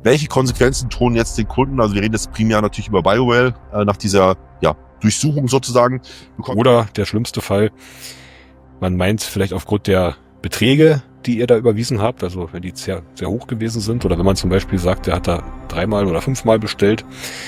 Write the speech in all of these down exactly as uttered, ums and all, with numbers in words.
welche Konsequenzen drohen jetzt den Kunden? Also wir reden jetzt primär natürlich über BioWell, äh, nach dieser ja, Durchsuchung sozusagen. Oder der schlimmste Fall, man meint vielleicht aufgrund der Beträge, die ihr da überwiesen habt, also wenn die sehr, sehr hoch gewesen sind, oder wenn man zum Beispiel sagt, der hat da dreimal oder fünfmal bestellt,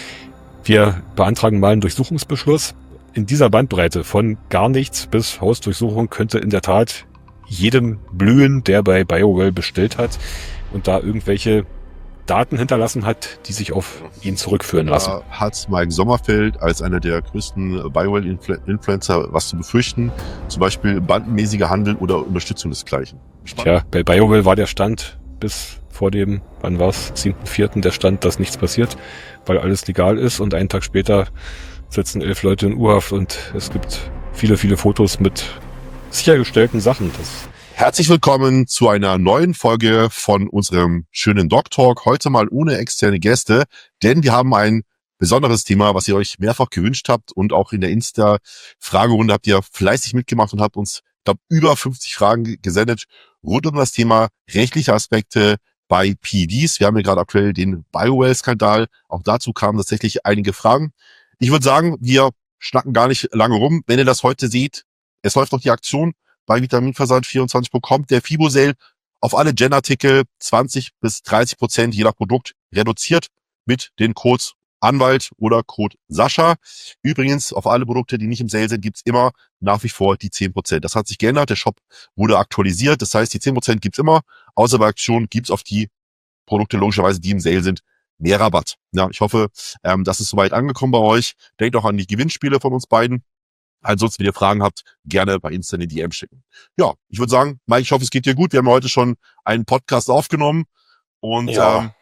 wir beantragen mal einen Durchsuchungsbeschluss. In dieser Bandbreite von gar nichts bis Hausdurchsuchung könnte in der Tat jedem blühen, der bei BioWell bestellt hat und da irgendwelche Daten hinterlassen hat, die sich auf ihn zurückführen lassen. Da hat Mike Sommerfeld als einer der größten BioWell-Influencer was zu befürchten, zum Beispiel bandenmäßiger Handel oder Unterstützung desgleichen. Tja, bei BioWell war der Stand bis vor dem, wann war's, siebten vierten der Stand, dass nichts passiert, weil alles legal ist, und einen Tag später sitzen elf Leute in U-Haft und es gibt viele, viele Fotos mit sichergestellten Sachen. Das Herzlich willkommen zu einer neuen Folge von unserem schönen Doc Talk. Heute mal ohne externe Gäste, denn wir haben ein besonderes Thema, was ihr euch mehrfach gewünscht habt, und auch in der Insta-Fragerunde habt ihr fleißig mitgemacht und habt uns, ich glaube, über fünfzig Fragen gesendet rund um das Thema rechtliche Aspekte bei P E Ds. Wir haben ja gerade aktuell den BioWell-Skandal. Auch dazu kamen tatsächlich einige Fragen. Ich würde sagen, wir schnacken gar nicht lange rum. Wenn ihr das heute seht, es läuft noch die Aktion bei vitaminversand vierundzwanzig punkt com, der Fibo-Sale auf alle Gen-Artikel zwanzig bis dreißig Prozent je nach Produkt reduziert mit den Codes Anwalt oder Code Sascha. Übrigens, auf alle Produkte, die nicht im Sale sind, gibt's immer nach wie vor die zehn Prozent. Das hat sich geändert, der Shop wurde aktualisiert, das heißt, die zehn Prozent gibt's immer, außer bei Aktion gibt's auf die Produkte logischerweise, die im Sale sind, mehr Rabatt. Ja, ich hoffe, ähm, das ist soweit angekommen bei euch. Denkt auch an die Gewinnspiele von uns beiden. Ansonsten, wenn ihr Fragen habt, gerne bei Insta eine D M schicken. Ja, ich würde sagen, Mike, ich hoffe, es geht dir gut. Wir haben heute schon einen Podcast aufgenommen und ja. ähm,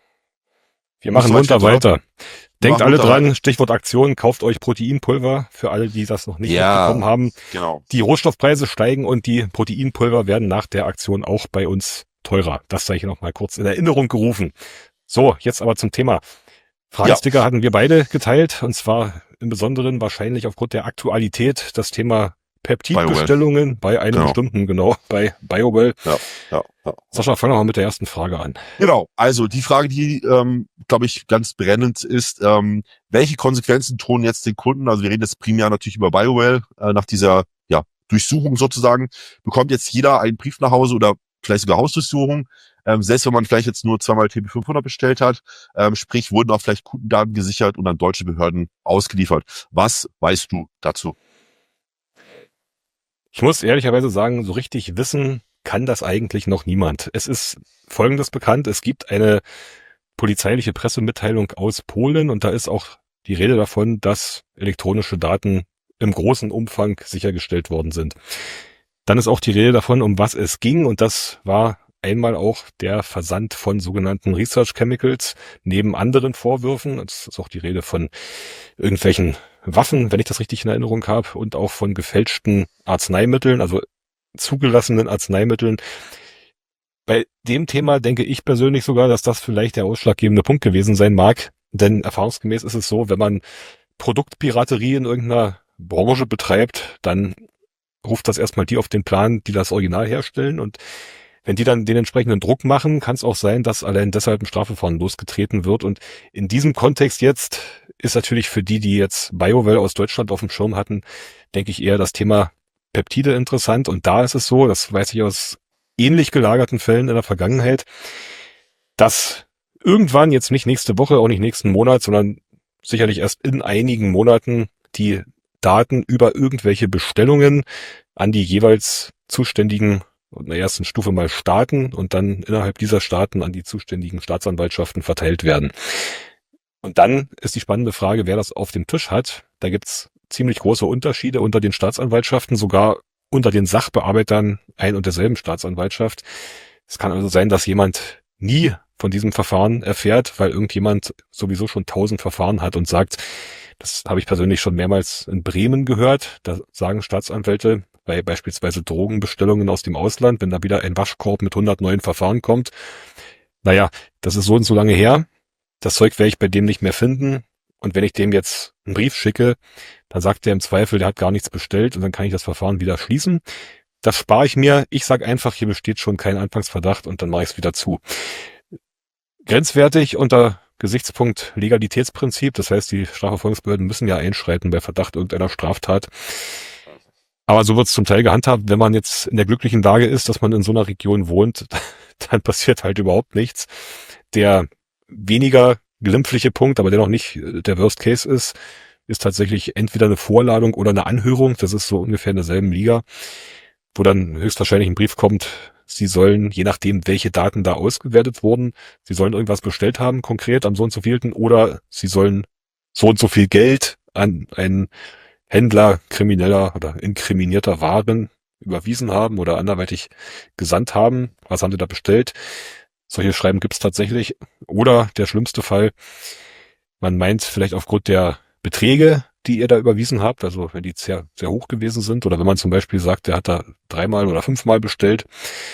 wir machen munter weiter. Denkt alle dran, weiter. Stichwort Aktion, kauft euch Proteinpulver für alle, die das noch nicht ja, mitbekommen haben. Genau. Die Rohstoffpreise steigen und die Proteinpulver werden nach der Aktion auch bei uns teurer. Das sei hier noch mal kurz in Erinnerung gerufen. So, jetzt aber zum Thema. Fragesticker ja. hatten wir beide geteilt, und zwar im Besonderen wahrscheinlich aufgrund der Aktualität das Thema Peptidbestellungen bei einem genau. bestimmten, genau, bei BioWell. Ja, ja, ja. Sascha, fang doch mal mit der ersten Frage an. Genau, also die Frage, die, ähm, glaube ich, ganz brennend ist, ähm, welche Konsequenzen drohen jetzt den Kunden? Also wir reden jetzt primär natürlich über BioWell, äh, nach dieser ja, Durchsuchung sozusagen, bekommt jetzt jeder einen Brief nach Hause oder vielleicht sogar Hausdurchsuchung, ähm, selbst wenn man vielleicht jetzt nur zweimal T B fünfhundert bestellt hat, ähm, sprich wurden auch vielleicht Kundendaten gesichert und an deutsche Behörden ausgeliefert. Was weißt du dazu? Ich muss ehrlicherweise sagen, so richtig wissen kann das eigentlich noch niemand. Es ist Folgendes bekannt: Es gibt eine polizeiliche Pressemitteilung aus Polen, und da ist auch die Rede davon, dass elektronische Daten im großen Umfang sichergestellt worden sind. Dann ist auch die Rede davon, um was es ging, und das war einmal auch der Versand von sogenannten Research Chemicals neben anderen Vorwürfen. Es ist auch die Rede von irgendwelchen Waffen, wenn ich das richtig in Erinnerung habe, und auch von gefälschten Arzneimitteln, also zugelassenen Arzneimitteln. Bei dem Thema denke ich persönlich sogar, dass das vielleicht der ausschlaggebende Punkt gewesen sein mag, denn erfahrungsgemäß ist es so, wenn man Produktpiraterie in irgendeiner Branche betreibt, dann ruft das erstmal die auf den Plan, die das Original herstellen, und wenn die dann den entsprechenden Druck machen, kann es auch sein, dass allein deshalb ein Strafverfahren losgetreten wird. Und in diesem Kontext jetzt ist natürlich für die, die jetzt BioWell aus Deutschland auf dem Schirm hatten, denke ich eher das Thema Peptide interessant. Und da ist es so, das weiß ich aus ähnlich gelagerten Fällen in der Vergangenheit, dass irgendwann, jetzt nicht nächste Woche, auch nicht nächsten Monat, sondern sicherlich erst in einigen Monaten die Daten über irgendwelche Bestellungen an die jeweils zuständigen in der ersten Stufe mal Staaten und dann innerhalb dieser Staaten an die zuständigen Staatsanwaltschaften verteilt werden. Und dann ist die spannende Frage, wer das auf dem Tisch hat. Da gibt's ziemlich große Unterschiede unter den Staatsanwaltschaften, sogar unter den Sachbearbeitern ein und derselben Staatsanwaltschaft. Es kann also sein, dass jemand nie von diesem Verfahren erfährt, weil irgendjemand sowieso schon tausend Verfahren hat und sagt, das habe ich persönlich schon mehrmals in Bremen gehört, da sagen Staatsanwälte, bei beispielsweise Drogenbestellungen aus dem Ausland, wenn da wieder ein Waschkorb mit hundert neuen Verfahren kommt, naja, das ist so und so lange her, das Zeug werde ich bei dem nicht mehr finden, und wenn ich dem jetzt einen Brief schicke, dann sagt der im Zweifel, der hat gar nichts bestellt, und dann kann ich das Verfahren wieder schließen. Das spare ich mir, ich sage einfach, hier besteht schon kein Anfangsverdacht, und dann mache ich es wieder zu. grenzwertig unter Gesichtspunkt Legalitätsprinzip. Das heißt, die Strafverfolgungsbehörden müssen ja einschreiten bei Verdacht irgendeiner Straftat. Aber so wird es zum Teil gehandhabt. Wenn man jetzt in der glücklichen Lage ist, dass man in so einer Region wohnt, dann passiert halt überhaupt nichts. Der weniger glimpfliche Punkt, aber der noch nicht der Worst Case ist, ist tatsächlich entweder eine Vorladung oder eine Anhörung. Das ist so ungefähr in derselben Liga, wo dann höchstwahrscheinlich ein Brief kommt, Sie sollen, je nachdem, welche Daten da ausgewertet wurden, Sie sollen irgendwas bestellt haben, konkret am so und so vielten, oder Sie sollen so und so viel Geld an einen Händler krimineller oder inkriminierter Waren überwiesen haben oder anderweitig gesandt haben. Was haben Sie da bestellt? Solche Schreiben gibt es tatsächlich. Oder der schlimmste Fall, man meint vielleicht aufgrund der Beträge, die ihr da überwiesen habt, also wenn die sehr, sehr hoch gewesen sind, oder wenn man zum Beispiel sagt, der hat da dreimal oder fünfmal bestellt,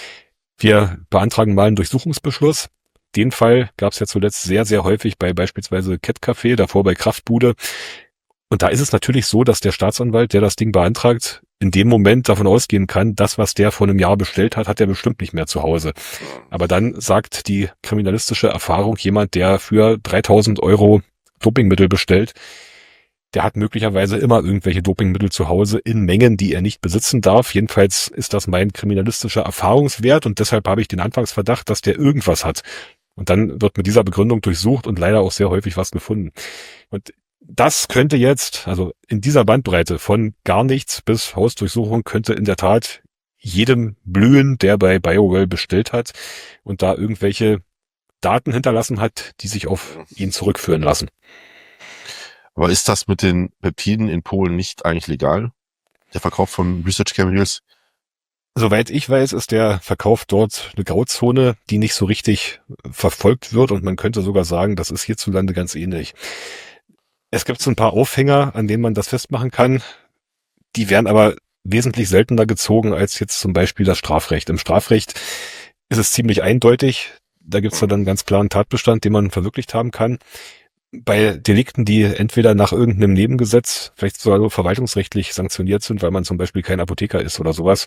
wir beantragen mal einen Durchsuchungsbeschluss. Den Fall gab es ja zuletzt sehr, sehr häufig bei beispielsweise Cat Café, davor bei Kraftbude. Und da ist es natürlich so, dass der Staatsanwalt, der das Ding beantragt, in dem Moment davon ausgehen kann, das, was der vor einem Jahr bestellt hat, hat er bestimmt nicht mehr zu Hause. Aber dann sagt die kriminalistische Erfahrung, jemand, der für dreitausend Euro Dopingmittel bestellt, der hat möglicherweise immer irgendwelche Dopingmittel zu Hause in Mengen, die er nicht besitzen darf. Jedenfalls ist das mein kriminalistischer Erfahrungswert und deshalb habe ich den Anfangsverdacht, dass der irgendwas hat. Und dann wird mit dieser Begründung durchsucht und leider auch sehr häufig was gefunden. Und das könnte jetzt, also in dieser Bandbreite von gar nichts bis Hausdurchsuchung, könnte in der Tat jedem blühen, der bei BioWell bestellt hat und da irgendwelche Daten hinterlassen hat, die sich auf ihn zurückführen lassen. Aber ist das mit den Peptiden in Polen nicht eigentlich legal? Der Verkauf von Research Chemicals? Soweit ich weiß, ist der Verkauf dort eine Grauzone, die nicht so richtig verfolgt wird und man könnte sogar sagen, das ist hierzulande ganz ähnlich. Es gibt so ein paar Aufhänger, an denen man das festmachen kann. Die werden aber wesentlich seltener gezogen als jetzt zum Beispiel das Strafrecht. Im Strafrecht ist es ziemlich eindeutig. Da gibt es dann einen ganz klaren Tatbestand, den man verwirklicht haben kann. Bei Delikten, die entweder nach irgendeinem Nebengesetz, vielleicht sogar so verwaltungsrechtlich sanktioniert sind, weil man zum Beispiel kein Apotheker ist oder sowas,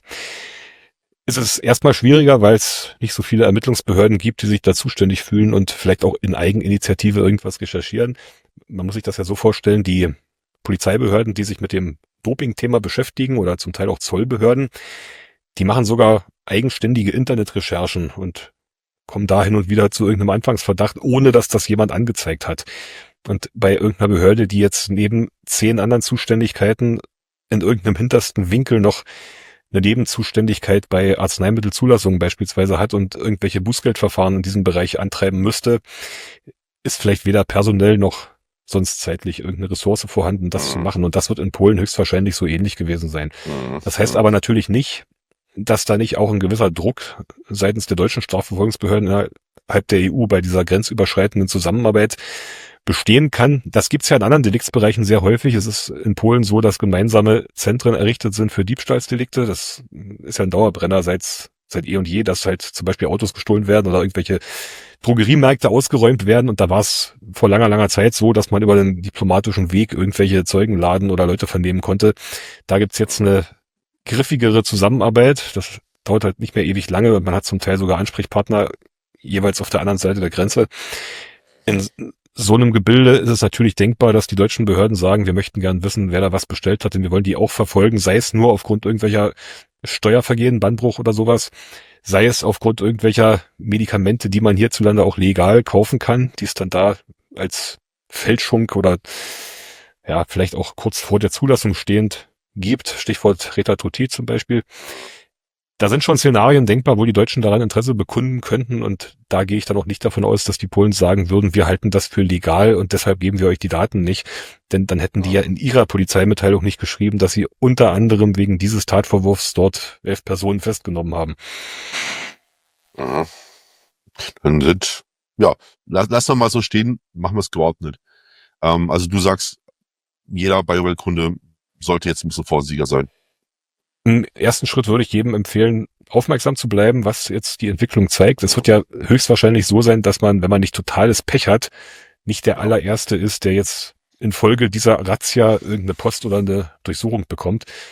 ist es erstmal schwieriger, weil es nicht so viele Ermittlungsbehörden gibt, die sich da zuständig fühlen und vielleicht auch in Eigeninitiative irgendwas recherchieren. Man muss sich das ja so vorstellen, die Polizeibehörden, die sich mit dem Doping-Thema beschäftigen oder zum Teil auch Zollbehörden, die machen sogar eigenständige Internetrecherchen und kommen da hin und wieder zu irgendeinem Anfangsverdacht, ohne dass das jemand angezeigt hat. Und bei irgendeiner Behörde, die jetzt neben zehn anderen Zuständigkeiten in irgendeinem hintersten Winkel noch eine Nebenzuständigkeit bei Arzneimittelzulassungen beispielsweise hat und irgendwelche Bußgeldverfahren in diesem Bereich antreiben müsste, ist vielleicht weder personell noch sonst zeitlich irgendeine Ressource vorhanden, das zu machen. Und das wird in Polen höchstwahrscheinlich so ähnlich gewesen sein. Das heißt aber natürlich nicht, dass da nicht auch ein gewisser Druck seitens der deutschen Strafverfolgungsbehörden innerhalb der E U bei dieser grenzüberschreitenden Zusammenarbeit bestehen kann. Das gibt's ja in anderen Deliktsbereichen sehr häufig. Es ist in Polen so, dass gemeinsame Zentren errichtet sind für Diebstahlsdelikte. Das ist ja ein Dauerbrenner seit seit eh und je, dass halt zum Beispiel Autos gestohlen werden oder irgendwelche Drogeriemärkte ausgeräumt werden. Und da war es vor langer, langer Zeit so, dass man über den diplomatischen Weg irgendwelche Zeugen laden oder Leute vernehmen konnte. Da gibt's jetzt eine griffigere Zusammenarbeit. Das dauert halt nicht mehr ewig lange und man hat zum Teil sogar Ansprechpartner jeweils auf der anderen Seite der Grenze. In so einem Gebilde ist es natürlich denkbar, dass die deutschen Behörden sagen, wir möchten gern wissen, wer da was bestellt hat, denn wir wollen die auch verfolgen, sei es nur aufgrund irgendwelcher Steuervergehen, Bannbruch oder sowas, sei es aufgrund irgendwelcher Medikamente, die man hierzulande auch legal kaufen kann, die es dann da als Fälschung oder ja vielleicht auch kurz vor der Zulassung stehend gibt, Stichwort Retatrutid zum Beispiel. Da sind schon Szenarien denkbar, wo die Deutschen daran Interesse bekunden könnten und da gehe ich dann auch nicht davon aus, dass die Polen sagen würden, wir halten das für legal und deshalb geben wir euch die Daten nicht, denn dann hätten die ja in ihrer Polizeimitteilung nicht geschrieben, dass sie unter anderem wegen dieses Tatvorwurfs dort elf Personen festgenommen haben. Ja. Dann sind, ja, lass, lass doch mal so stehen, machen wir es geordnet. Ähm, also du sagst, jeder BioWell-Kunde sollte jetzt ein bisschen vorsichtiger sein. Im ersten Schritt würde ich jedem empfehlen, aufmerksam zu bleiben, was jetzt die Entwicklung zeigt. Es wird ja höchstwahrscheinlich so sein, dass man, wenn man nicht totales Pech hat, nicht der allererste ist, der jetzt infolge dieser Razzia irgendeine Post oder eine Durchsuchung bekommt.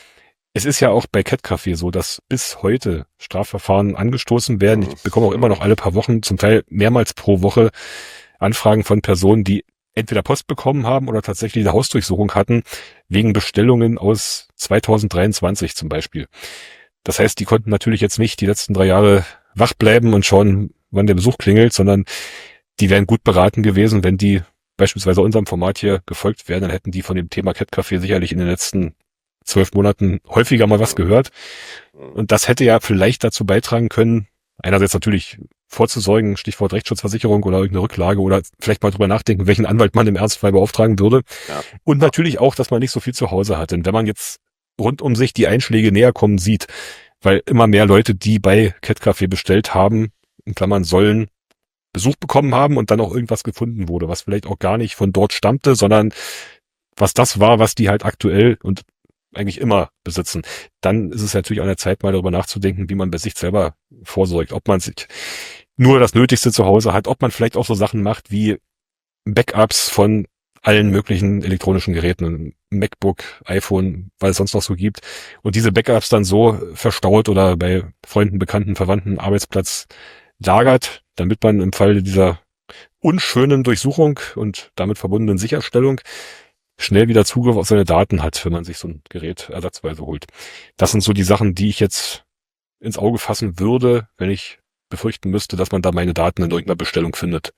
Es ist ja auch bei Cat Café so, dass bis heute Strafverfahren angestoßen werden. Ich bekomme auch immer noch alle paar Wochen, zum Teil mehrmals pro Woche, Anfragen von Personen, die entweder Post bekommen haben oder tatsächlich eine Hausdurchsuchung hatten, wegen Bestellungen aus zweitausenddreiundzwanzig zum Beispiel. Das heißt, die konnten natürlich jetzt nicht die letzten drei Jahre wach bleiben und schauen, wann der Besuch klingelt, sondern die wären gut beraten gewesen, wenn die beispielsweise unserem Format hier gefolgt wären, dann hätten die von dem Thema Cat Café sicherlich in den letzten zwölf Monaten häufiger mal was gehört. Und das hätte ja vielleicht dazu beitragen können, einerseits natürlich vorzusorgen, Stichwort Rechtsschutzversicherung oder irgendeine Rücklage oder vielleicht mal drüber nachdenken, welchen Anwalt man im Ernstfall beauftragen würde. Ja. Und natürlich auch, dass man nicht so viel zu Hause hat. Denn wenn man jetzt rund um sich die Einschläge näher kommen sieht, weil immer mehr Leute, die bei Cat Café bestellt haben, in Klammern sollen, Besuch bekommen haben und dann auch irgendwas gefunden wurde, was vielleicht auch gar nicht von dort stammte, sondern was das war, was die halt aktuell und eigentlich immer besitzen, dann ist es natürlich an der Zeit, mal darüber nachzudenken, wie man bei sich selber vorsorgt, ob man sich nur das Nötigste zu Hause hat, ob man vielleicht auch so Sachen macht wie Backups von allen möglichen elektronischen Geräten, MacBook, iPhone, weil es sonst noch so gibt, und diese Backups dann so verstaut oder bei Freunden, Bekannten, Verwandten, Arbeitsplatz lagert, damit man im Fall dieser unschönen Durchsuchung und damit verbundenen Sicherstellung schnell wieder Zugriff auf seine Daten hat, wenn man sich so ein Gerät ersatzweise holt. Das sind so die Sachen, die ich jetzt ins Auge fassen würde, wenn ich befürchten müsste, dass man da meine Daten in irgendeiner Bestellung findet.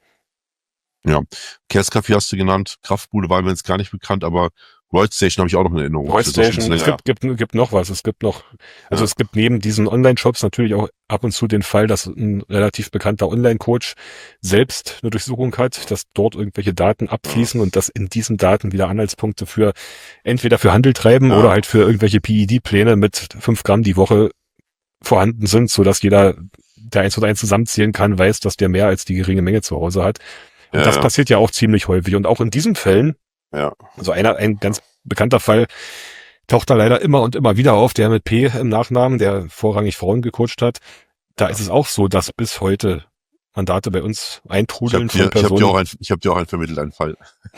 Ja, Kerscafé hast du genannt, Kraftbude war mir jetzt gar nicht bekannt, aber Roidstation habe ich auch noch in Erinnerung. Roidstation, es gibt, gibt, gibt noch was, es gibt noch, also ja. Es gibt neben diesen Online-Shops natürlich auch ab und zu den Fall, dass ein relativ bekannter Online-Coach selbst eine Durchsuchung hat, dass dort irgendwelche Daten abfließen ja. und dass in diesen Daten wieder Anhaltspunkte für, entweder für Handel treiben ja. oder halt für irgendwelche P E D-Pläne mit fünf Gramm die Woche vorhanden sind, so dass jeder, der eins und eins zusammenzählen kann, weiß, dass der mehr als die geringe Menge zu Hause hat. Und ja, das ja. passiert ja auch ziemlich häufig. Und auch in diesen Fällen, ja. also einer, ein ganz bekannter Fall, taucht da leider immer und immer wieder auf, der mit P im Nachnamen, der vorrangig Frauen gecoacht hat. Da ja. ist es auch so, dass bis heute Mandate bei uns eintrudeln von Personen. Ich habe dir auch, ein, ich hab dir auch einen vermittelt, einen Fall.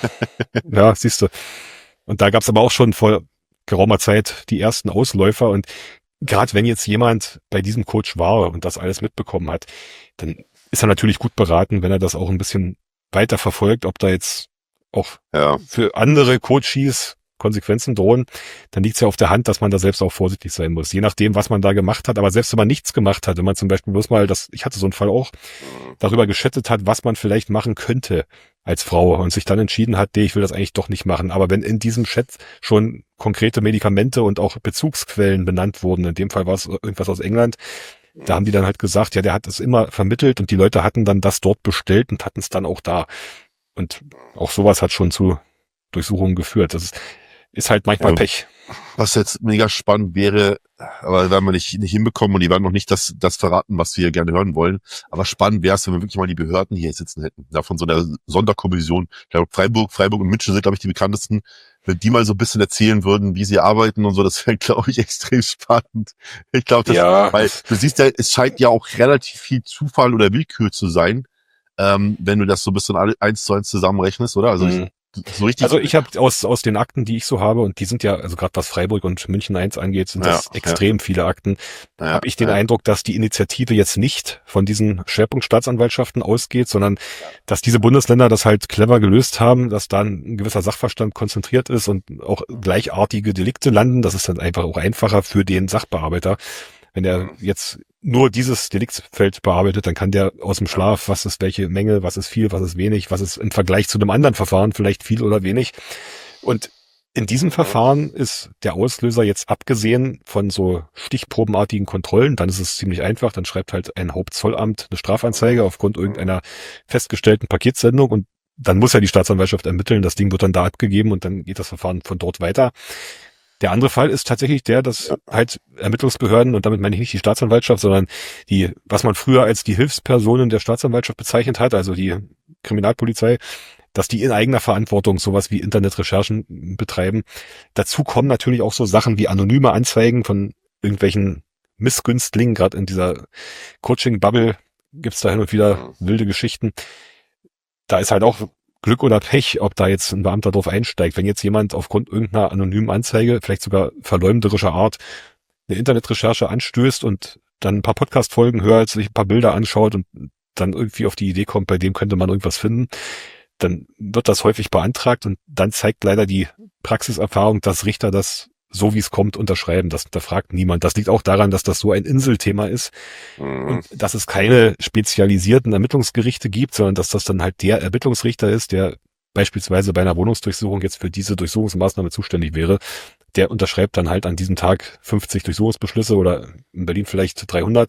Ja, siehst du. Und da gab es aber auch schon vor geraumer Zeit die ersten Ausläufer. Und gerade wenn jetzt jemand bei diesem Coach war und das alles mitbekommen hat, dann ist er natürlich gut beraten, wenn er das auch ein bisschen weiter verfolgt, ob da jetzt auch ja. für andere Coaches Konsequenzen drohen, dann liegt es ja auf der Hand, dass man da selbst auch vorsichtig sein muss. Je nachdem, was man da gemacht hat, aber selbst wenn man nichts gemacht hat, wenn man zum Beispiel bloß mal, das, ich hatte so einen Fall auch, darüber geschätzt hat, was man vielleicht machen könnte als Frau und sich dann entschieden hat, nee, ich will das eigentlich doch nicht machen. Aber wenn in diesem Chat schon konkrete Medikamente und auch Bezugsquellen benannt wurden, in dem Fall war es irgendwas aus England, da haben die dann halt gesagt, ja, der hat es immer vermittelt und die Leute hatten dann das dort bestellt und hatten es dann auch da. Und auch sowas hat schon zu Durchsuchungen geführt. Das ist, ist halt manchmal ja, Pech. Was jetzt mega spannend wäre, aber werden wir nicht, nicht hinbekommen und die werden noch nicht das, das verraten, was wir gerne hören wollen. Aber spannend wäre es, wenn wir wirklich mal die Behörden hier sitzen hätten. Ja, von so einer Sonderkommission. Ich glaube, Freiburg, Freiburg und München sind, glaube ich, die bekanntesten. Wenn die mal so ein bisschen erzählen würden, wie sie arbeiten und so, das wäre, glaube ich, extrem spannend. Ich glaube, das, ja. weil du siehst ja, es scheint ja auch relativ viel Zufall oder Willkür zu sein, ähm, wenn du das so ein bisschen eins zu eins zusammenrechnest, oder? Also mhm. So richtig. Also ich habe aus aus den Akten, die ich so habe, und die sind ja, also gerade was Freiburg und München eins angeht, sind das ja, extrem ja. viele Akten, ja, habe ich den ja. Eindruck, dass die Initiative jetzt nicht von diesen Schwerpunktstaatsanwaltschaften ausgeht, sondern ja. dass diese Bundesländer das halt clever gelöst haben, dass da ein gewisser Sachverstand konzentriert ist und auch gleichartige Delikte landen. Das ist dann einfach auch einfacher für den Sachbearbeiter. Wenn er jetzt nur dieses Deliktsfeld bearbeitet, dann kann der aus dem Schlaf, was ist welche Menge, was ist viel, was ist wenig, was ist im Vergleich zu einem anderen Verfahren vielleicht viel oder wenig. Und in diesem Verfahren ist der Auslöser jetzt abgesehen von so stichprobenartigen Kontrollen, dann ist es ziemlich einfach, dann schreibt halt ein Hauptzollamt eine Strafanzeige aufgrund irgendeiner festgestellten Paketsendung und dann muss ja die Staatsanwaltschaft ermitteln, das Ding wird dann da abgegeben und dann geht das Verfahren von dort weiter. Der andere Fall ist tatsächlich der, dass halt Ermittlungsbehörden, und damit meine ich nicht die Staatsanwaltschaft, sondern die, was man früher als die Hilfspersonen der Staatsanwaltschaft bezeichnet hat, also die Kriminalpolizei, dass die in eigener Verantwortung sowas wie Internetrecherchen betreiben. Dazu kommen natürlich auch so Sachen wie anonyme Anzeigen von irgendwelchen Missgünstlingen, gerade in dieser Coaching-Bubble gibt's da hin und wieder wilde Geschichten. Da ist halt auch Glück oder Pech, ob da jetzt ein Beamter drauf einsteigt. Wenn jetzt jemand aufgrund irgendeiner anonymen Anzeige, vielleicht sogar verleumderischer Art, eine Internetrecherche anstößt und dann ein paar Podcast-Folgen hört, sich ein paar Bilder anschaut und dann irgendwie auf die Idee kommt, bei dem könnte man irgendwas finden, dann wird das häufig beantragt und dann zeigt leider die Praxiserfahrung, dass Richter das so wie es kommt unterschreiben. Das hinterfragt niemand. Das liegt auch daran, dass das so ein Inselthema ist mhm. und dass es keine spezialisierten Ermittlungsgerichte gibt, sondern dass das dann halt der Ermittlungsrichter ist, der beispielsweise bei einer Wohnungsdurchsuchung jetzt für diese Durchsuchungsmaßnahme zuständig wäre. Der unterschreibt dann halt an diesem Tag fünfzig Durchsuchungsbeschlüsse oder in Berlin vielleicht dreihundert.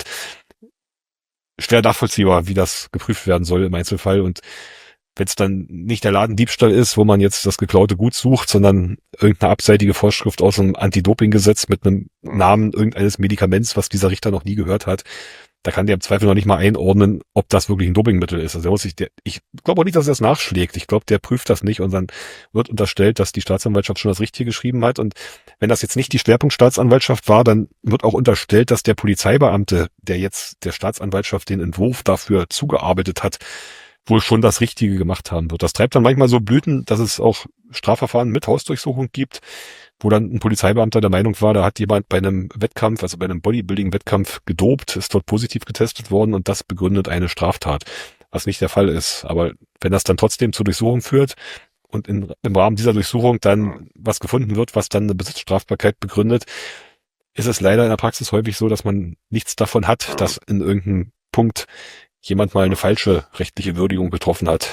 Schwer nachvollziehbar, wie das geprüft werden soll im Einzelfall. Und wenn es dann nicht der Ladendiebstahl ist, wo man jetzt das geklaute Gut sucht, sondern irgendeine abseitige Vorschrift aus einem Anti-Doping-Gesetz mit einem Namen irgendeines Medikaments, was dieser Richter noch nie gehört hat, da kann der im Zweifel noch nicht mal einordnen, ob das wirklich ein Dopingmittel ist. Also der muss sich der, ich glaube auch nicht, dass er das nachschlägt. Ich glaube, der prüft das nicht und dann wird unterstellt, dass die Staatsanwaltschaft schon das Richtige geschrieben hat. Und wenn das jetzt nicht die Schwerpunktstaatsanwaltschaft war, dann wird auch unterstellt, dass der Polizeibeamte, der jetzt der Staatsanwaltschaft den Entwurf dafür zugearbeitet hat, wohl schon das Richtige gemacht haben wird. Das treibt dann manchmal so Blüten, dass es auch Strafverfahren mit Hausdurchsuchung gibt, wo dann ein Polizeibeamter der Meinung war, da hat jemand bei einem Wettkampf, also bei einem Bodybuilding-Wettkampf gedopt, ist dort positiv getestet worden und das begründet eine Straftat, was nicht der Fall ist. Aber wenn das dann trotzdem zur Durchsuchung führt und in, im Rahmen dieser Durchsuchung dann was gefunden wird, was dann eine Besitzstrafbarkeit begründet, ist es leider in der Praxis häufig so, dass man nichts davon hat, dass in irgendeinem Punkt jemand mal eine falsche rechtliche Würdigung getroffen hat.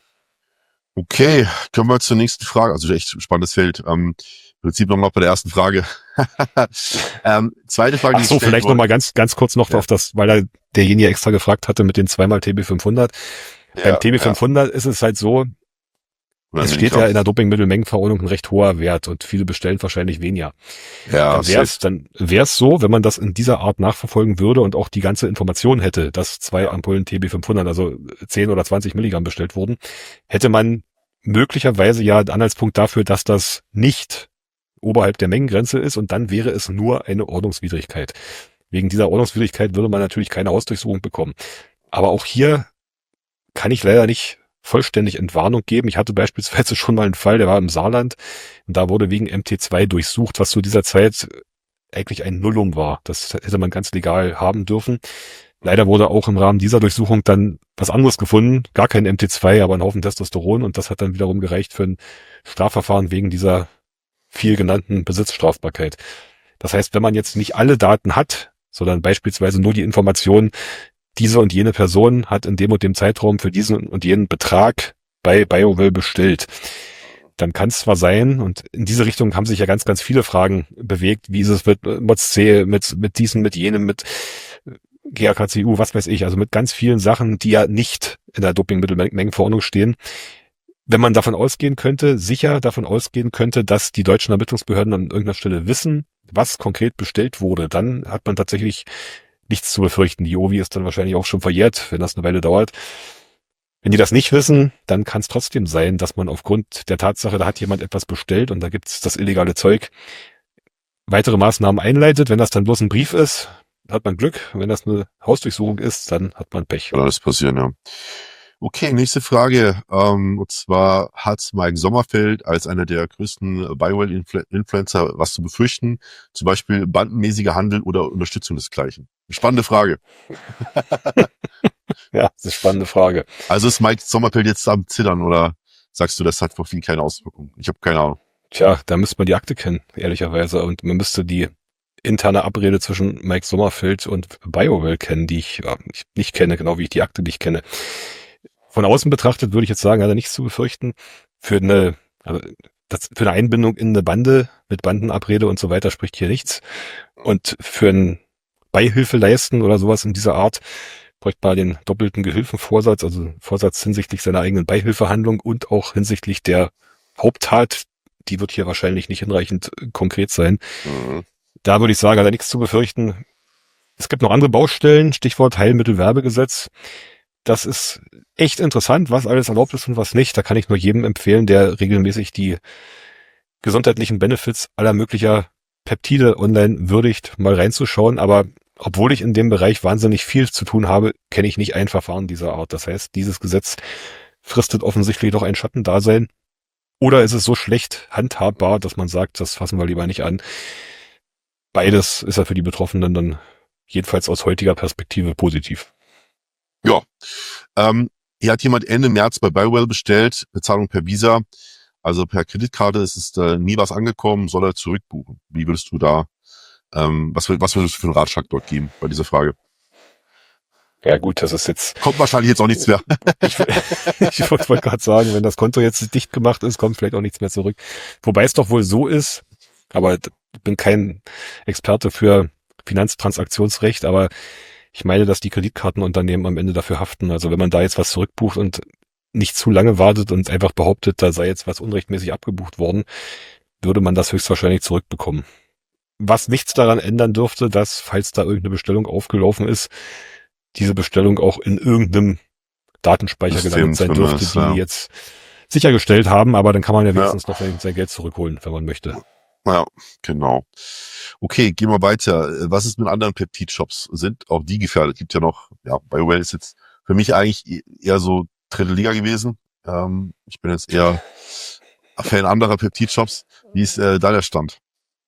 Okay, kommen wir zur nächsten Frage. Also echt spannendes Feld. Ähm, Im Prinzip nochmal bei der ersten Frage. ähm, zweite Frage. Ach so, vielleicht nochmal ganz ganz kurz noch ja. auf das, weil da derjenige extra gefragt hatte mit den zweimal T B fünfhundert. Ja, Beim T B fünfhundert ja. ist es halt so, Oder es steht ja in der Dopingmittelmengenverordnung ein recht hoher Wert und viele bestellen wahrscheinlich weniger. Ja, dann wäre es dann wär's so, wenn man das in dieser Art nachverfolgen würde und auch die ganze Information hätte, dass zwei Ampullen T B fünfhundert, also zehn oder zwanzig Milligramm bestellt wurden, hätte man möglicherweise ja einen Anhaltspunkt dafür, dass das nicht oberhalb der Mengengrenze ist und dann wäre es nur eine Ordnungswidrigkeit. Wegen dieser Ordnungswidrigkeit würde man natürlich keine Hausdurchsuchung bekommen. Aber auch hier kann ich leider nicht vollständig Entwarnung geben. Ich hatte beispielsweise schon mal einen Fall, der war im Saarland und da wurde wegen M T zwei durchsucht, was zu dieser Zeit eigentlich ein Nullum war. Das hätte man ganz legal haben dürfen. Leider wurde auch im Rahmen dieser Durchsuchung dann was anderes gefunden. Gar kein M T zwei, aber ein Haufen Testosteron und das hat dann wiederum gereicht für ein Strafverfahren wegen dieser viel genannten Besitzstrafbarkeit. Das heißt, wenn man jetzt nicht alle Daten hat, sondern beispielsweise nur die Information, diese und jene Person hat in dem und dem Zeitraum für diesen und jenen Betrag bei BioWell bestellt, dann kann es zwar sein, und in diese Richtung haben sich ja ganz, ganz viele Fragen bewegt, wie ist es mit M O Z C, mit, mit diesen, mit jenem, mit G A K C U, was weiß ich, also mit ganz vielen Sachen, die ja nicht in der Dopingmittelmengenverordnung stehen. Wenn man davon ausgehen könnte, sicher davon ausgehen könnte, dass die deutschen Ermittlungsbehörden an irgendeiner Stelle wissen, was konkret bestellt wurde, dann hat man tatsächlich nichts zu befürchten. Die O V I ist dann wahrscheinlich auch schon verjährt, wenn das eine Weile dauert. Wenn die das nicht wissen, dann kann es trotzdem sein, dass man aufgrund der Tatsache, da hat jemand etwas bestellt und da gibt es das illegale Zeug, weitere Maßnahmen einleitet. Wenn das dann bloß ein Brief ist, hat man Glück. Wenn das eine Hausdurchsuchung ist, dann hat man Pech. Kann alles passieren, ja. Okay, nächste Frage. Ähm, und zwar hat Mike Sommerfeld als einer der größten BioWell-Influencer was zu befürchten? Zum Beispiel bandenmäßiger Handel oder Unterstützung desgleichen? Spannende Frage. Ja, das ist eine spannende Frage. Also ist Mike Sommerfeld jetzt am Zittern oder sagst du, das hat für ihn keine Auswirkungen? Ich habe keine Ahnung. Tja, da müsste man die Akte kennen, ehrlicherweise. Und man müsste die interne Abrede zwischen Mike Sommerfeld und BioWell kennen, die ich, ja, ich nicht kenne, genau wie ich die Akte nicht kenne. Von außen betrachtet würde ich jetzt sagen, hat er nichts zu befürchten. Für eine, also das, für eine Einbindung in eine Bande mit Bandenabrede und so weiter spricht hier nichts. Und für ein Beihilfe leisten oder sowas in dieser Art bräuchte man den doppelten Gehilfenvorsatz, also Vorsatz hinsichtlich seiner eigenen Beihilfehandlung und auch hinsichtlich der Haupttat. Die wird hier wahrscheinlich nicht hinreichend konkret sein. Mhm. Da würde ich sagen, hat er nichts zu befürchten. Es gibt noch andere Baustellen, Stichwort Heilmittelwerbegesetz. Das ist echt interessant, was alles erlaubt ist und was nicht. Da kann ich nur jedem empfehlen, der regelmäßig die gesundheitlichen Benefits aller möglicher Peptide online würdigt, mal reinzuschauen. Aber obwohl ich in dem Bereich wahnsinnig viel zu tun habe, kenne ich nicht ein Verfahren dieser Art. Das heißt, dieses Gesetz fristet offensichtlich doch ein Schattendasein. Oder ist es so schlecht handhabbar, dass man sagt, das fassen wir lieber nicht an. Beides ist ja für die Betroffenen dann jedenfalls aus heutiger Perspektive positiv. Ja, ähm, hier hat jemand Ende März bei BioWell bestellt, Bezahlung per Visa, also per Kreditkarte, es ist äh, nie was angekommen, soll er zurückbuchen. Wie würdest du da, ähm, was, was würdest du für einen Ratschlag dort geben bei dieser Frage? Ja gut, das ist jetzt... Kommt wahrscheinlich jetzt auch nichts mehr. ich ich wollte wollt gerade sagen, wenn das Konto jetzt dicht gemacht ist, kommt vielleicht auch nichts mehr zurück. Wobei es doch wohl so ist, aber ich bin kein Experte für Finanztransaktionsrecht, aber ich meine, dass die Kreditkartenunternehmen am Ende dafür haften. Also wenn man da jetzt was zurückbucht und nicht zu lange wartet und einfach behauptet, da sei jetzt was unrechtmäßig abgebucht worden, würde man das höchstwahrscheinlich zurückbekommen. Was nichts daran ändern dürfte, dass, falls da irgendeine Bestellung aufgelaufen ist, diese Bestellung auch in irgendeinem Datenspeicher gelandet sein dürfte, ist, die ja. jetzt sichergestellt haben, aber dann kann man ja wenigstens ja. noch sein Geld zurückholen, wenn man möchte. Ja, genau. Okay, gehen wir weiter. Was ist mit anderen Peptid-Shops? Sind auch die gefährdet? Gibt ja noch, ja, BioWell ist jetzt für mich eigentlich eher so dritte Liga gewesen. Ähm, ich bin jetzt eher Fan anderer Peptid-Shops. Wie ist äh, da der Stand?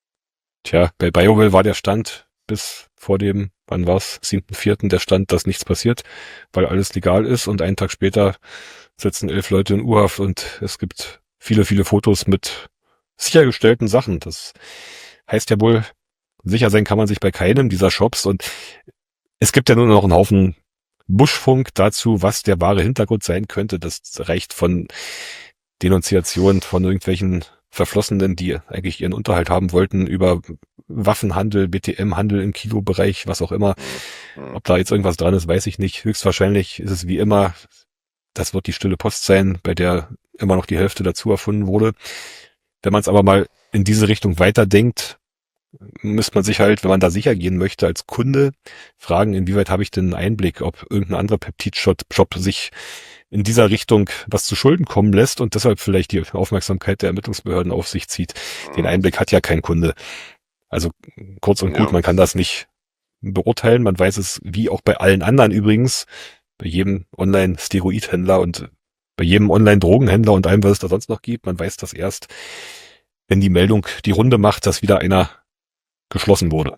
Tja, bei BioWell war der Stand bis vor dem, wann war's, siebten vierten der Stand, dass nichts passiert, weil alles legal ist und einen Tag später sitzen elf Leute in U-Haft und es gibt viele, viele Fotos mit sichergestellten Sachen. Das heißt ja wohl, sicher sein kann man sich bei keinem dieser Shops und es gibt ja nur noch einen Haufen Buschfunk dazu, was der wahre Hintergrund sein könnte. Das reicht von Denunziationen von irgendwelchen Verflossenen, die eigentlich ihren Unterhalt haben wollten, über Waffenhandel, B T M-Handel im Kilobereich, was auch immer. Ob da jetzt irgendwas dran ist, weiß ich nicht. Höchstwahrscheinlich ist es wie immer, das wird die stille Post sein, bei der immer noch die Hälfte dazu erfunden wurde. Wenn man es aber mal in diese Richtung weiterdenkt, müsste man sich halt, wenn man da sicher gehen möchte, als Kunde fragen, inwieweit habe ich denn einen Einblick, ob irgendein anderer Peptid-Shop sich in dieser Richtung was zu Schulden kommen lässt und deshalb vielleicht die Aufmerksamkeit der Ermittlungsbehörden auf sich zieht. Den Einblick hat ja kein Kunde. Also kurz und gut, ja. Man kann das nicht beurteilen. Man weiß es, wie auch bei allen anderen übrigens, bei jedem Online-Steroidhändler und bei jedem Online-Drogenhändler und allem, was es da sonst noch gibt. Man weiß das erst, wenn die Meldung die Runde macht, dass wieder einer geschlossen wurde.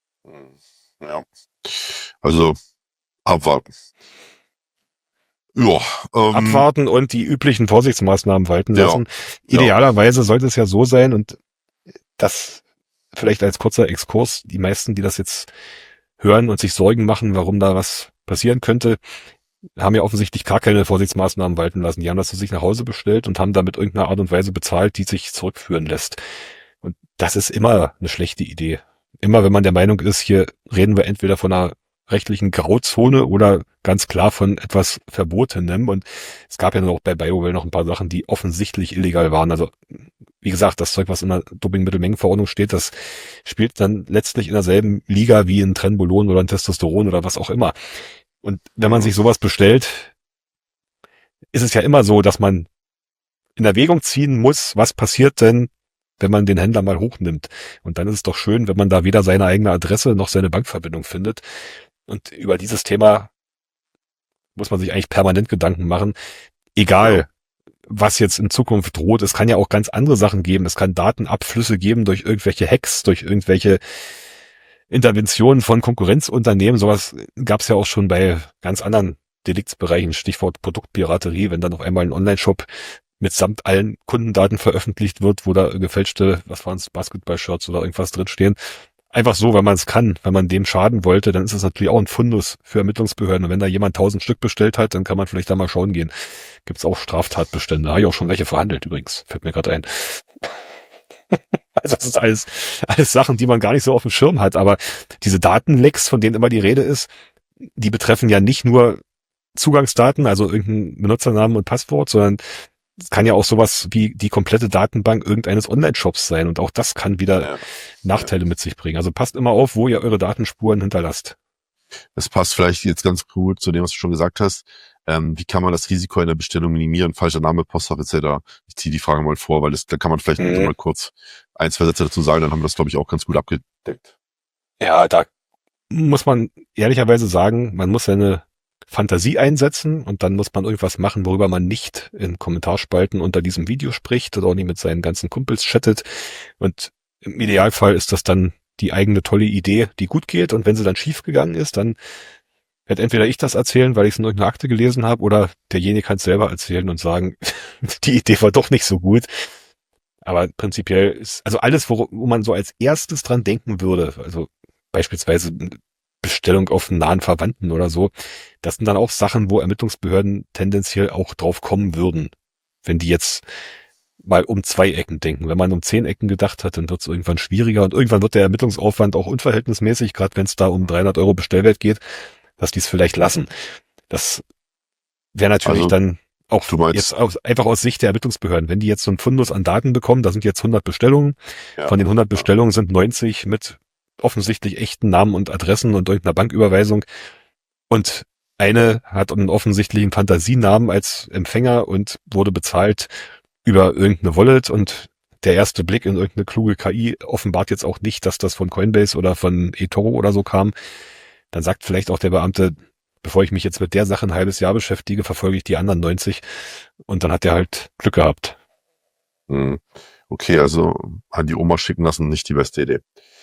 Ja. Also abwarten. Ja, ähm, abwarten und die üblichen Vorsichtsmaßnahmen walten lassen. Ja, Idealerweise ja. sollte es ja so sein und das vielleicht als kurzer Exkurs, die meisten, die das jetzt hören und sich Sorgen machen, warum da was passieren könnte, haben ja offensichtlich gar keine Vorsichtsmaßnahmen walten lassen. Die haben das zu sich nach Hause bestellt und haben damit irgendeine Art und Weise bezahlt, die sich zurückführen lässt. Und das ist immer eine schlechte Idee. Immer wenn man der Meinung ist, hier reden wir entweder von einer rechtlichen Grauzone oder ganz klar von etwas Verbotenem. Und es gab ja noch bei BioWell noch ein paar Sachen, die offensichtlich illegal waren. Also wie gesagt, das Zeug, was in der Dopingmittelmengenverordnung steht, das spielt dann letztlich in derselben Liga wie ein Trenbolon oder ein Testosteron oder was auch immer. Und wenn man sich sowas bestellt, ist es ja immer so, dass man in Erwägung ziehen muss, was passiert denn, wenn man den Händler mal hochnimmt. Und dann ist es doch schön, wenn man da weder seine eigene Adresse noch seine Bankverbindung findet. Und über dieses Thema muss man sich eigentlich permanent Gedanken machen. Egal, was jetzt in Zukunft droht. Es kann ja auch ganz andere Sachen geben. Es kann Datenabflüsse geben durch irgendwelche Hacks, durch irgendwelche Interventionen von Konkurrenzunternehmen. Sowas gab es ja auch schon bei ganz anderen Deliktsbereichen. Stichwort Produktpiraterie, wenn dann auf einmal ein Online-Shop mitsamt allen Kundendaten veröffentlicht wird, wo da gefälschte, was waren es, Basketball-Shirts oder irgendwas drinstehen. Einfach so, wenn man es kann, wenn man dem schaden wollte, dann ist es natürlich auch ein Fundus für Ermittlungsbehörden. Und wenn da jemand tausend Stück bestellt hat, dann kann man vielleicht da mal schauen gehen. Gibt's auch Straftatbestände. Habe ich auch schon welche verhandelt übrigens. Fällt mir gerade ein. Also das ist alles, alles Sachen, die man gar nicht so auf dem Schirm hat. Aber diese Datenlecks, von denen immer die Rede ist, die betreffen ja nicht nur Zugangsdaten, also irgendeinen Benutzernamen und Passwort, sondern es kann ja auch sowas wie die komplette Datenbank irgendeines Online-Shops sein. Und auch das kann wieder ja. Nachteile mit sich bringen. Also passt immer auf, wo ihr eure Datenspuren hinterlasst. Das passt vielleicht jetzt ganz gut zu dem, was du schon gesagt hast. Ähm, wie kann man das Risiko einer Bestellung minimieren? Falscher Name, Postfach et cetera. Ich ziehe die Frage mal vor, weil das, da kann man vielleicht mhm. mal kurz ein, zwei Sätze dazu sagen. Dann haben wir das, glaube ich, auch ganz gut abgedeckt. Ja, da muss man ehrlicherweise sagen, man muss seine Fantasie einsetzen und dann muss man irgendwas machen, worüber man nicht in Kommentarspalten unter diesem Video spricht oder auch nicht mit seinen ganzen Kumpels chattet. Und im Idealfall ist das dann die eigene tolle Idee, die gut geht. Und wenn sie dann schief gegangen ist, dann werde entweder ich das erzählen, weil ich es in irgendeiner Akte gelesen habe, oder derjenige kann es selber erzählen und sagen, die Idee war doch nicht so gut. Aber prinzipiell ist, also alles, wo, wo man so als erstes dran denken würde, also beispielsweise Bestellung auf einen nahen Verwandten oder so, das sind dann auch Sachen, wo Ermittlungsbehörden tendenziell auch drauf kommen würden, wenn die jetzt mal um zwei Ecken denken. Wenn man um zehn Ecken gedacht hat, dann wird es irgendwann schwieriger und irgendwann wird der Ermittlungsaufwand auch unverhältnismäßig, gerade wenn es da um dreihundert Euro Bestellwert geht, dass die es vielleicht lassen. Das wäre natürlich also, dann auch jetzt aus, einfach aus Sicht der Ermittlungsbehörden. Wenn die jetzt so einen Fundus an Daten bekommen, da sind jetzt hundert Bestellungen, ja, von den hundert ja. Bestellungen sind neunzig mit offensichtlich echten Namen und Adressen und irgendeiner Banküberweisung und eine hat einen offensichtlichen Fantasienamen als Empfänger und wurde bezahlt über irgendeine Wallet und der erste Blick in irgendeine kluge K I offenbart jetzt auch nicht, dass das von Coinbase oder von eToro oder so kam. Dann sagt vielleicht auch der Beamte, bevor ich mich jetzt mit der Sache ein halbes Jahr beschäftige, verfolge ich die anderen neunzig und dann hat er halt Glück gehabt. Okay, also an die Oma schicken lassen, nicht die beste Idee.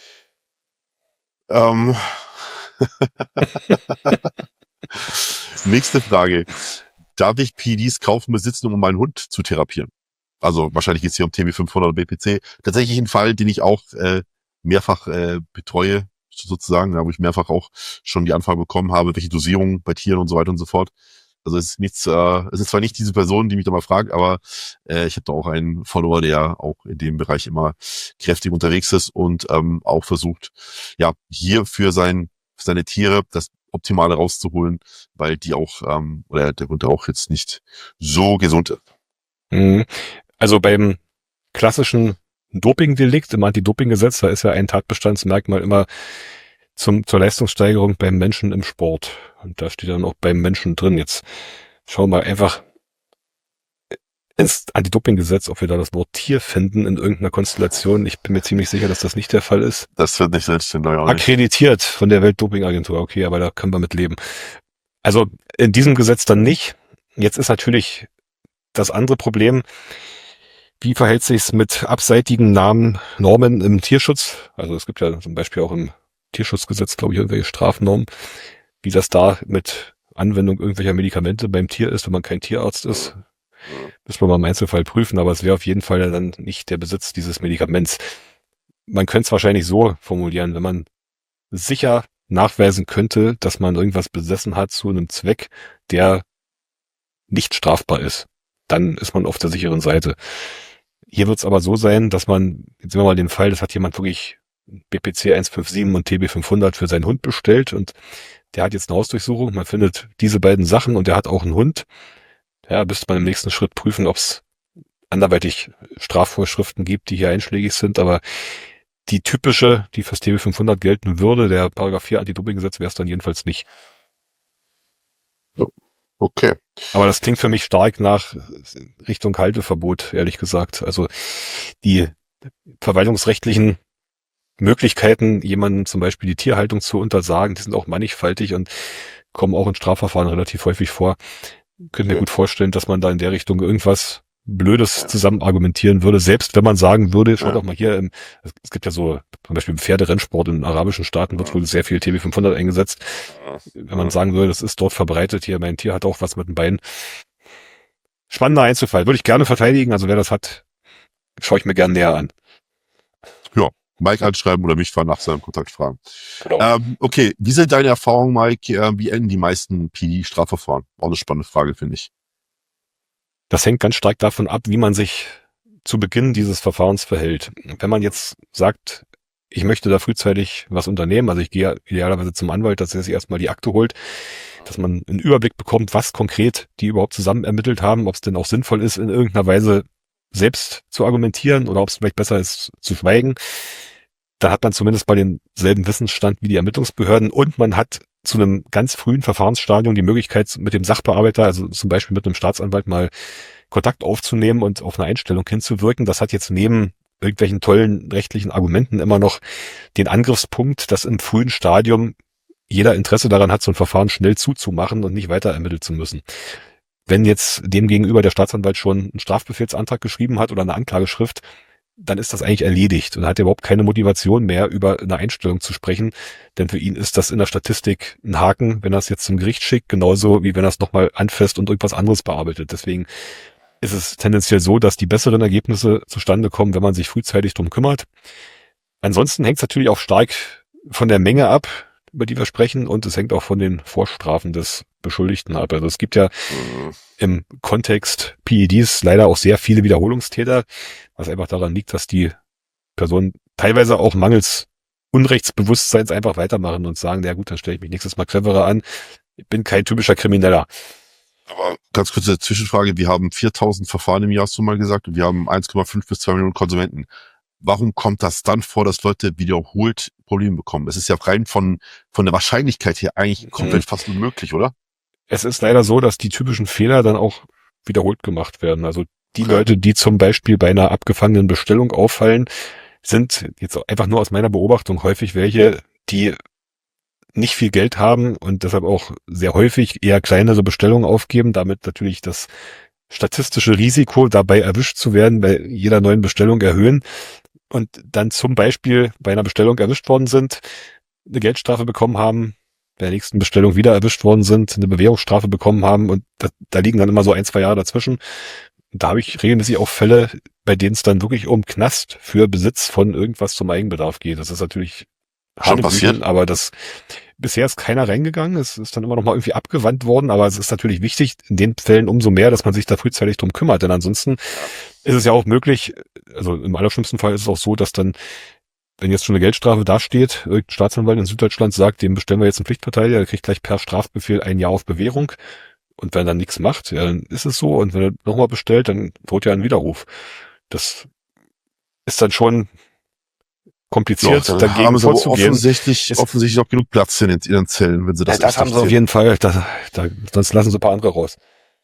Ähm. Nächste Frage. Darf ich P Ds kaufen, besitzen, um meinen Hund zu therapieren? Also wahrscheinlich geht es hier um T B fünfhundert oder B P C. Tatsächlich ein Fall, den ich auch äh, mehrfach äh, betreue, sozusagen, da wo ich mehrfach auch schon die Anfrage bekommen habe, welche Dosierung bei Tieren und so weiter und so fort. Also es ist nichts, äh, es ist zwar nicht diese Person, die mich da mal fragt, aber äh, ich habe da auch einen Follower, der auch in dem Bereich immer kräftig unterwegs ist und ähm, auch versucht, ja, hier für sein für seine Tiere das Optimale rauszuholen, weil die auch, ähm, oder der Hund auch jetzt nicht so gesund ist. Also beim klassischen Dopingdelikt im Anti-Doping-Gesetz, da ist ja ein Tatbestandsmerkmal immer zum, zur Leistungssteigerung beim Menschen im Sport. Und da steht dann auch beim Menschen drin. Jetzt schauen wir einfach ins Anti-Doping-Gesetz, ob wir da das Wort Tier finden in irgendeiner Konstellation. Ich bin mir ziemlich sicher, dass das nicht der Fall ist. Das wird nicht sein, naja. Akkreditiert von der Weltdopingagentur. Okay, aber da können wir mit leben. Also in diesem Gesetz dann nicht. Jetzt ist natürlich das andere Problem, wie verhält sich's mit abseitigen Namen, Normen im Tierschutz? Also es gibt ja zum Beispiel auch im Tierschutzgesetz, glaube ich, irgendwelche Strafnormen, wie das da mit Anwendung irgendwelcher Medikamente beim Tier ist, wenn man kein Tierarzt ist. Müssen wir mal im Einzelfall prüfen, aber es wäre auf jeden Fall dann nicht der Besitz dieses Medikaments. Man könnte es wahrscheinlich so formulieren, wenn man sicher nachweisen könnte, dass man irgendwas besessen hat zu einem Zweck, der nicht strafbar ist, dann ist man auf der sicheren Seite. Hier wird es aber so sein, dass man, jetzt sehen wir mal den Fall, das hat jemand wirklich B P C hundertsiebenundfünfzig und T B fünfhundert für seinen Hund bestellt und der hat jetzt eine Hausdurchsuchung, man findet diese beiden Sachen und der hat auch einen Hund. Ja, müsste man im nächsten Schritt prüfen, ob es anderweitig Strafvorschriften gibt, die hier einschlägig sind, aber die typische, die fürs T B fünfhundert gelten würde, der Paragraph vier Anti-Doping-Gesetz wäre es dann jedenfalls nicht. Okay. Aber das klingt für mich stark nach Richtung Halteverbot, ehrlich gesagt. Also die verwaltungsrechtlichen Möglichkeiten, jemandem zum Beispiel die Tierhaltung zu untersagen, die sind auch mannigfaltig und kommen auch in Strafverfahren relativ häufig vor. Könnte mir gut vorstellen, dass man da in der Richtung irgendwas Blödes zusammen argumentieren würde, selbst wenn man sagen würde, schaut doch mal hier, im, es gibt ja so, zum Beispiel im Pferderennsport in arabischen Staaten wird wohl sehr viel T B fünfhundert eingesetzt. Wenn man sagen würde, das ist dort verbreitet, hier, mein Tier hat auch was mit dem Bein. Spannender Einzelfall, würde ich gerne verteidigen, also wer das hat, schaue ich mir gerne näher an. Ja, Mike anschreiben oder mich nach seinem Kontakt fragen. Genau. Ähm, okay, wie sind deine Erfahrungen, Mike, äh, wie enden die meisten P D-Strafverfahren? Auch eine spannende Frage, finde ich. Das hängt ganz stark davon ab, wie man sich zu Beginn dieses Verfahrens verhält. Wenn man jetzt sagt, ich möchte da frühzeitig was unternehmen, also ich gehe idealerweise zum Anwalt, dass er sich erstmal die Akte holt, dass man einen Überblick bekommt, was konkret die überhaupt zusammen ermittelt haben, ob es denn auch sinnvoll ist, in irgendeiner Weise selbst zu argumentieren oder ob es vielleicht besser ist, zu schweigen. Da hat man zumindest mal denselben Wissensstand wie die Ermittlungsbehörden und man hat zu einem ganz frühen Verfahrensstadium die Möglichkeit, mit dem Sachbearbeiter, also zum Beispiel mit einem Staatsanwalt, mal Kontakt aufzunehmen und auf eine Einstellung hinzuwirken. Das hat jetzt neben irgendwelchen tollen rechtlichen Argumenten immer noch den Angriffspunkt, dass im frühen Stadium jeder Interesse daran hat, so ein Verfahren schnell zuzumachen und nicht weiter ermittelt zu müssen. Wenn jetzt dem gegenüber der Staatsanwalt schon einen Strafbefehlsantrag geschrieben hat oder eine Anklageschrift, dann ist das eigentlich erledigt und hat überhaupt keine Motivation mehr, über eine Einstellung zu sprechen, denn für ihn ist das in der Statistik ein Haken, wenn er es jetzt zum Gericht schickt, genauso wie wenn er es nochmal anfasst und irgendwas anderes bearbeitet. Deswegen ist es tendenziell so, dass die besseren Ergebnisse zustande kommen, wenn man sich frühzeitig drum kümmert. Ansonsten hängt es natürlich auch stark von der Menge ab, über die wir sprechen, und es hängt auch von den Vorstrafen des Beschuldigten ab. Also es gibt ja mhm. im Kontext P E Ds leider auch sehr viele Wiederholungstäter, was einfach daran liegt, dass die Personen teilweise auch mangels Unrechtsbewusstseins einfach weitermachen und sagen, na gut, dann stelle ich mich nächstes Mal cleverer an. Ich bin kein typischer Krimineller. Aber ganz kurze Zwischenfrage, wir haben viertausend Verfahren im Jahr, hast du mal gesagt, und wir haben eins Komma fünf bis zwei Millionen Konsumenten. Warum kommt das dann vor, dass Leute wiederholt Probleme bekommen? Es ist ja rein von von der Wahrscheinlichkeit her eigentlich komplett mhm. fast unmöglich, oder? Es ist leider so, dass die typischen Fehler dann auch wiederholt gemacht werden. Also die okay. Leute, die zum Beispiel bei einer abgefangenen Bestellung auffallen, sind jetzt einfach nur aus meiner Beobachtung häufig welche, die nicht viel Geld haben und deshalb auch sehr häufig eher kleinere Bestellungen aufgeben, damit natürlich das statistische Risiko, dabei erwischt zu werden, bei jeder neuen Bestellung erhöhen und dann zum Beispiel bei einer Bestellung erwischt worden sind, eine Geldstrafe bekommen haben, bei der nächsten Bestellung wieder erwischt worden sind, eine Bewährungsstrafe bekommen haben und da, da liegen dann immer so ein, zwei Jahre dazwischen. Und da habe ich regelmäßig auch Fälle, bei denen es dann wirklich um Knast für Besitz von irgendwas zum Eigenbedarf geht. Das ist natürlich schon passiert, aber das bisher ist keiner reingegangen. Es ist dann immer noch mal irgendwie abgewandt worden, aber es ist natürlich wichtig, in den Fällen umso mehr, dass man sich da frühzeitig drum kümmert, denn ansonsten ist es ja auch möglich, also im allerschlimmsten Fall ist es auch so, dass dann, wenn jetzt schon eine Geldstrafe dasteht, irgendein Staatsanwalt in Süddeutschland sagt, dem bestellen wir jetzt einen Pflichtverteidiger, der kriegt gleich per Strafbefehl ein Jahr auf Bewährung. Und wenn er dann nichts macht, ja, dann ist es so. Und wenn er nochmal bestellt, dann droht ja ein Widerruf. Das ist dann schon kompliziert, Doch, dagegen haben sie vorzugehen. Offensichtlich, ist offensichtlich noch genug Platz in ihren Zellen, wenn sie das ja, das haben sie auf jeden Fall. Das, da, sonst lassen sie ein paar andere raus.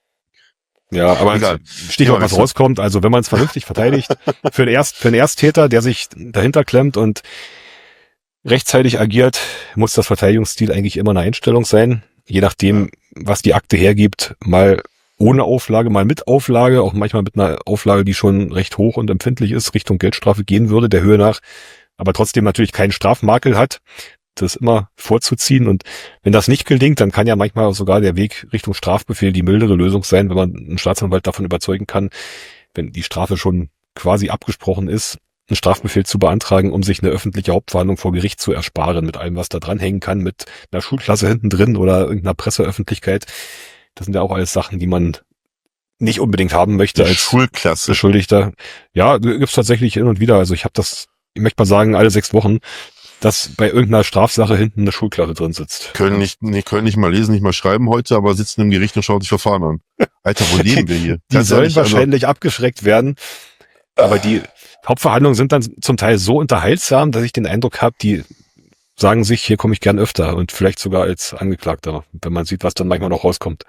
Ja, aber egal. Stichwort, was rauskommt, also wenn man es vernünftig verteidigt, für den Erst, für den Ersttäter, der sich dahinter klemmt und rechtzeitig agiert, muss das Verteidigungsstil eigentlich immer eine Einstellung sein. Je nachdem, was die Akte hergibt, mal ohne Auflage, mal mit Auflage, auch manchmal mit einer Auflage, die schon recht hoch und empfindlich ist, Richtung Geldstrafe gehen würde, der Höhe nach, aber trotzdem natürlich keinen Strafmakel hat. Das immer vorzuziehen, und wenn das nicht gelingt, dann kann ja manchmal auch sogar der Weg Richtung Strafbefehl die mildere Lösung sein, wenn man einen Staatsanwalt davon überzeugen kann, wenn die Strafe schon quasi abgesprochen ist, einen Strafbefehl zu beantragen, um sich eine öffentliche Hauptverhandlung vor Gericht zu ersparen, mit allem, was da dranhängen kann, mit einer Schulklasse hinten drin oder irgendeiner Presseöffentlichkeit. Das sind ja auch alles Sachen, die man nicht unbedingt haben möchte als Schulklasse. Beschuldigter. Ja, gibt's tatsächlich hin und wieder. Also ich habe das, ich möchte mal sagen, alle sechs Wochen, dass bei irgendeiner Strafsache hinten eine Schulklasse drin sitzt. Können nicht, nee, können nicht mal lesen, nicht mal schreiben heute, aber sitzen im Gericht und schauen sich Verfahren an. Alter, wo leben wir hier? Die sollen ehrlich, wahrscheinlich also abgeschreckt werden, aber die Hauptverhandlungen sind dann zum Teil so unterhaltsam, dass ich den Eindruck habe, die sagen sich, hier komme ich gern öfter und vielleicht sogar als Angeklagter, wenn man sieht, was dann manchmal noch rauskommt.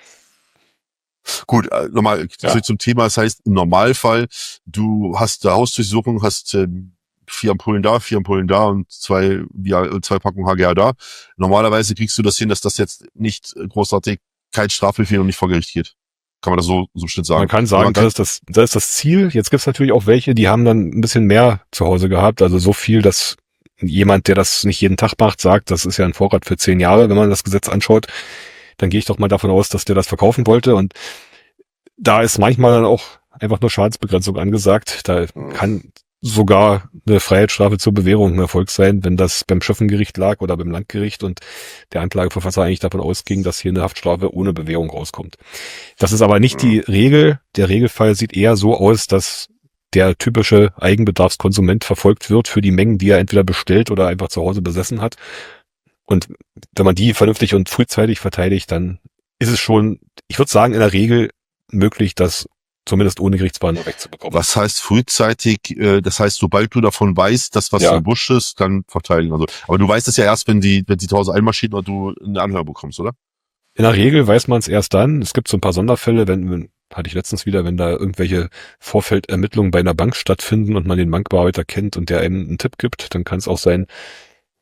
Gut, äh, nochmal ja. zum Thema. Das heißt, im Normalfall, du hast eine Hausdurchsuchung, hast äh, vier Ampullen da, vier Ampullen da und zwei, ja, zwei Packungen H G A da. Normalerweise kriegst du das hin, dass das jetzt nicht großartig kein Strafbefehl und nicht vor Gericht geht. Kann man das so so Schnitt sagen? Man kann sagen, man kann das ist das, das ist das Ziel. Jetzt gibt's natürlich auch welche, die haben dann ein bisschen mehr zu Hause gehabt. Also so viel, dass jemand, der das nicht jeden Tag macht, sagt, das ist ja ein Vorrat für zehn Jahre, wenn man das Gesetz anschaut. Dann gehe ich doch mal davon aus, dass der das verkaufen wollte. Und da ist manchmal dann auch einfach nur Schadensbegrenzung angesagt. Da kann sogar eine Freiheitsstrafe zur Bewährung ein Erfolg sein, wenn das beim Schöffengericht lag oder beim Landgericht und der Anklageverfasser eigentlich davon ausging, dass hier eine Haftstrafe ohne Bewährung rauskommt. Das ist aber nicht die Regel. Der Regelfall sieht eher so aus, dass der typische Eigenbedarfskonsument verfolgt wird für die Mengen, die er entweder bestellt oder einfach zu Hause besessen hat. Und wenn man die vernünftig und frühzeitig verteidigt, dann ist es schon, ich würde sagen, in der Regel möglich, das zumindest ohne Gerichtsverhandlung wegzubekommen. Was heißt frühzeitig? Äh, das heißt, sobald du davon weißt, dass was ja. verbuscht ist, dann verteidigen. Also, aber du weißt es ja erst, wenn die, wenn die zu Hause einmarschieren oder du eine Anhörung bekommst, oder? In der Regel weiß man es erst dann. Es gibt so ein paar Sonderfälle, wenn, wenn hatte ich letztens wieder, wenn da irgendwelche Vorfeldermittlungen bei einer Bank stattfinden und man den Bankbearbeiter kennt und der einem einen Tipp gibt, dann kann es auch sein,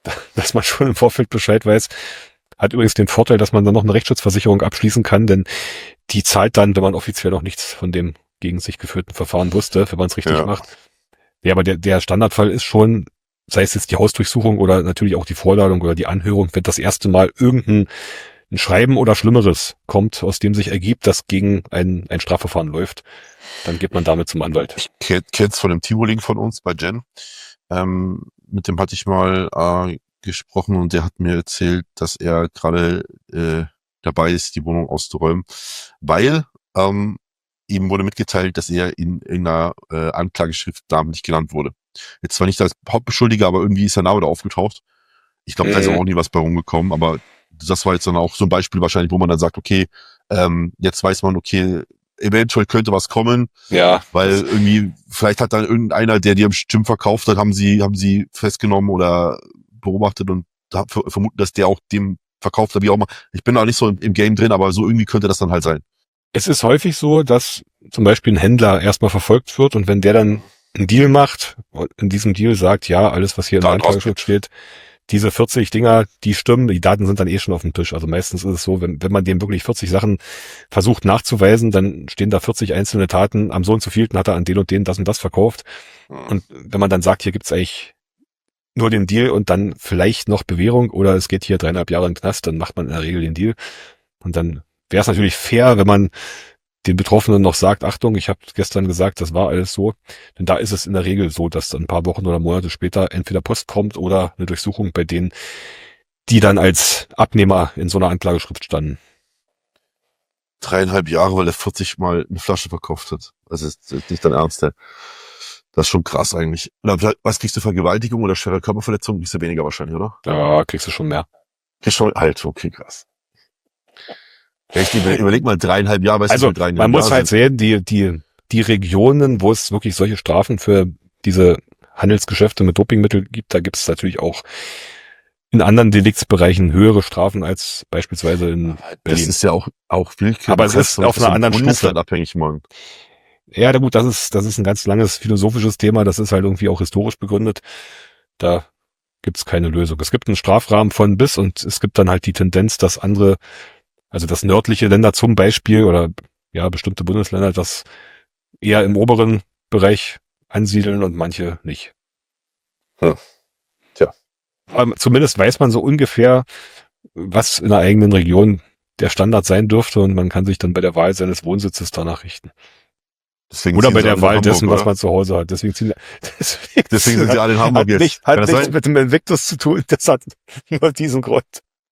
dass man schon im Vorfeld Bescheid weiß. Hat übrigens den Vorteil, dass man dann noch eine Rechtsschutzversicherung abschließen kann, denn die zahlt dann, wenn man offiziell noch nichts von dem gegen sich geführten Verfahren wusste, wenn man es richtig Ja. macht. Ja, aber der, der Standardfall ist schon, sei es jetzt die Hausdurchsuchung oder natürlich auch die Vorladung oder die Anhörung, wenn das erste Mal irgendein ein Schreiben oder Schlimmeres kommt, aus dem sich ergibt, dass gegen ein, ein Strafverfahren läuft, dann geht man damit zum Anwalt. Ich kenn, kenn's von dem Timo-Link von uns bei Jen. Ähm, mit dem hatte ich mal äh, gesprochen und der hat mir erzählt, dass er gerade äh, dabei ist, die Wohnung auszuräumen, weil ähm, ihm wurde mitgeteilt, dass er in, in einer äh, Anklageschrift namentlich genannt wurde. Jetzt zwar nicht als Hauptbeschuldiger, aber irgendwie ist sein Name da aufgetaucht. Ich glaube, da ist Mhm. auch nie was bei rumgekommen, aber das war jetzt dann auch so ein Beispiel wahrscheinlich, wo man dann sagt, okay, ähm, jetzt weiß man, okay, eventuell könnte was kommen, Ja, weil irgendwie, vielleicht hat dann irgendeiner, der die am Stimmen verkauft hat, haben sie, haben sie festgenommen oder beobachtet und da ver- vermuten, dass der auch dem verkauft hat, wie auch immer. Ich bin da nicht so im, im Game drin, aber so irgendwie könnte das dann halt sein. es ist häufig so, dass zum Beispiel ein Händler erstmal verfolgt wird und wenn der dann einen Deal macht, und in diesem Deal sagt, ja, alles, was hier in der Dann Anklageschrift steht, diese vierzig Dinger, die stimmen, die Daten sind dann eh schon auf dem Tisch. Also meistens ist es so, wenn, wenn man dem wirklich vierzig Sachen versucht nachzuweisen, dann stehen da vierzig einzelne Taten, am so und so vielten hat er an den und den das und das verkauft. Und wenn man dann sagt, hier gibt's eigentlich nur den Deal und dann vielleicht noch Bewährung oder es geht hier dreieinhalb Jahre in den Knast, dann macht man in der Regel den Deal. Und dann wäre es natürlich fair, wenn man den Betroffenen noch sagt, Achtung, ich habe gestern gesagt, das war alles so. Denn da ist es in der Regel so, dass ein paar Wochen oder Monate später entweder Post kommt oder eine Durchsuchung bei denen, die dann als Abnehmer in so einer Anklageschrift standen. Dreieinhalb Jahre, weil er vierzig Mal eine Flasche verkauft hat. Das ist, das ist nicht dein Ernst, ey. Das ist schon krass eigentlich. Oder was kriegst du, Vergewaltigung oder schwere Körperverletzung? Kriegst du weniger wahrscheinlich, oder? Da kriegst du schon mehr. Kriegst schon, halt, okay, krass. Ja, ich über- überleg mal, dreieinhalb Jahre, weißt Also du, dreieinhalb man muss Jahre halt sind. sehen, die, die, die Regionen, wo es wirklich solche Strafen für diese Handelsgeschäfte mit Dopingmitteln gibt, da gibt es natürlich auch in anderen Deliktsbereichen höhere Strafen als beispielsweise in Das Berlin. ist ja auch, auch willkürlich. Aber es ist auf einer anderen Stufe. Bundeslandabhängig, Mann. Ja, na gut, das ist, das ist ein ganz langes philosophisches Thema, das ist halt irgendwie auch historisch begründet. Da gibt's keine Lösung. Es gibt einen Strafrahmen von bis und es gibt dann halt die Tendenz, dass andere, also dass nördliche Länder zum Beispiel oder ja bestimmte Bundesländer das eher im oberen Bereich ansiedeln und manche nicht. Hm. Tja. Aber zumindest weiß man so ungefähr, was in der eigenen Region der Standard sein dürfte und man kann sich dann bei der Wahl seines Wohnsitzes danach richten. Deswegen Oder ziehen bei sie der alle Wahl nach dessen, Hamburg, was oder? man zu Hause hat. Deswegen, ziehen, deswegen, Deswegen sind sie alle in Hamburg hat jetzt. nicht, Kann hat das nichts sein? mit dem Invictus zu tun, das hat nur diesen Grund.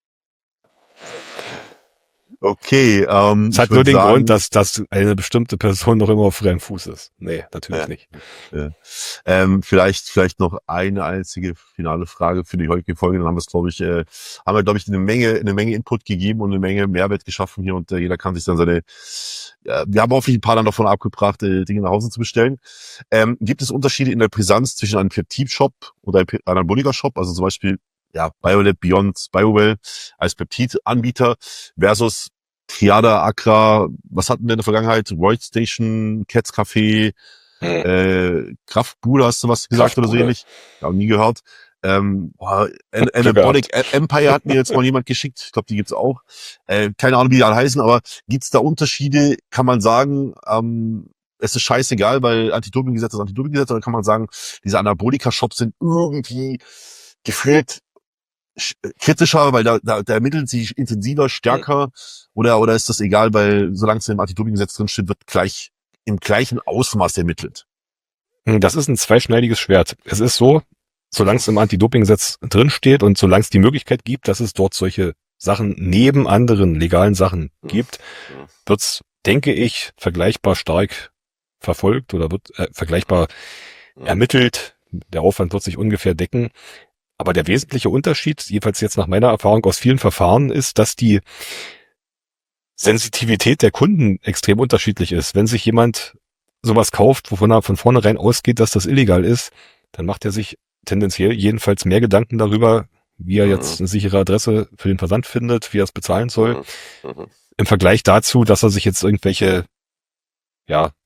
Okay, ähm, Es hat ich nur würd den sagen, Grund, dass, dass eine bestimmte Person noch immer auf freiem Fuß ist. Nee, natürlich Ja. nicht. ähm, vielleicht, vielleicht noch eine einzige finale Frage für die heutige Folge. Dann haben wir es, glaube ich, äh, haben wir, glaube ich, eine Menge, eine Menge Input gegeben und eine Menge Mehrwert geschaffen hier und äh, jeder kann sich dann seine, ja, wir haben hoffentlich ein paar dann davon abgebracht, äh, Dinge nach Hause zu bestellen. Ähm, gibt es Unterschiede in der Brisanz zwischen einem Peptid-Shop oder einem Anabolika-Shop, also zum Beispiel, ja, Biolab, Beyond, BioWell als Peptid-Anbieter versus Triada, Accra, was hatten wir in der Vergangenheit? Void Station, Cats Café, äh, Kraftbude, hast du was gesagt oder so Kraftbude. ähnlich? Ja, nie gehört. Ähm, boah, An Glück Anabolic Empire hat mir jetzt mal jemand geschickt. Ich glaube, die gibt's auch. Äh, keine Ahnung, wie die alle heißen, aber gibt's da Unterschiede? Kann man sagen, ähm, es ist scheißegal, weil Anti-Doping-Gesetz ist Anti-Doping-Gesetz, oder kann man sagen, diese Anabolika-Shops sind irgendwie gefühlt sch- kritischer, weil da, da, da ermitteln sie intensiver, stärker, oder, oder ist das egal, weil solange es im Anti-Doping-Gesetz drin steht, wird gleich im gleichen Ausmaß ermittelt. Das ist ein zweischneidiges Schwert. Es ist so, solange es im Anti-Doping-Gesetz drinsteht und solange es die Möglichkeit gibt, dass es dort solche Sachen neben anderen legalen Sachen gibt, wird's, denke ich, vergleichbar stark verfolgt oder wird äh, vergleichbar ermittelt. Der Aufwand wird sich ungefähr decken. Aber der wesentliche Unterschied, jedenfalls jetzt nach meiner Erfahrung aus vielen Verfahren, ist, dass die Sensitivität der Kunden extrem unterschiedlich ist. Wenn sich jemand sowas kauft, wovon er von vornherein ausgeht, dass das illegal ist, dann macht er sich tendenziell jedenfalls mehr Gedanken darüber, wie er jetzt eine sichere Adresse für den Versand findet, wie er es bezahlen soll, im Vergleich dazu, dass er sich jetzt irgendwelche, ja,